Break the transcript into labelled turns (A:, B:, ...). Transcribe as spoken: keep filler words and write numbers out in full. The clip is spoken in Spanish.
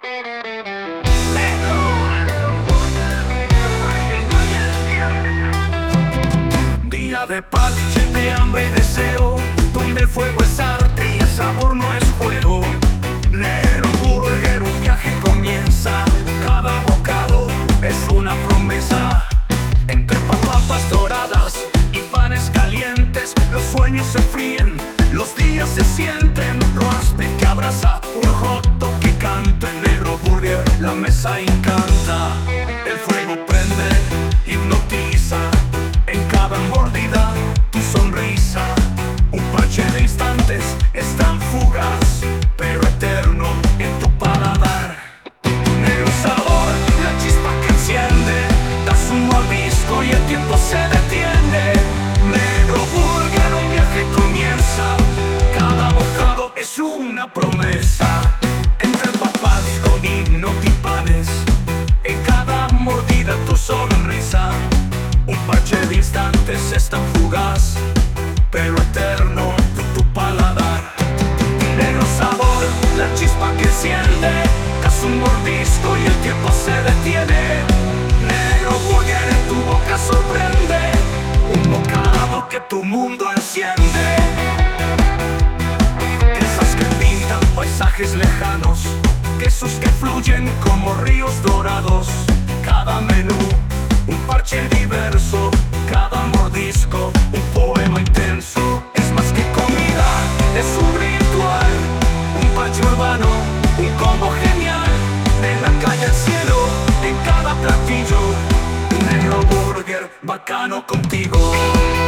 A: Día de paz, de hambre y deseo, donde el fuego es arte y el sabor no es juego. Negro Burger, un viaje comienza, cada bocado es una promesa. Entre papas doradas y panes calientes, los sueños se fríen, los días se sienten. Raspe que abraza, un hot dog que canta. En Negro Burger la mesa encanta. El fuego prende, hipnotiza. En cada mordida, tu sonrisa. Un parche de instantes, es tan fugaz, pero eterno en tu paladar. Negro sabor, la chispa que enciende. Das un mordisco y el tiempo se detiene. Negro Burger, un viaje comienza. Cada bocado es una promesa. Entre papas con hipnotipanes, en cada mordida tu sonrisa. Un parche de instantes es tan fugaz, pero eterno tu, tu paladar. Negro sabor, la chispa que enciende. Das un mordisco y el tiempo se detiene. Negro Burger en tu boca sorprende. Un bocado que tu mundo enciende. Esas que pintan paisajes lejanos, quesos que fluyen como ríos dorados. Cada menú, un parche diverso, cada mordisco, un poema intenso. Es más que comida, es un ritual, un parche urbano, un combo genial. De la calle al cielo, en cada platillo. Negro Burger, bacano contigo.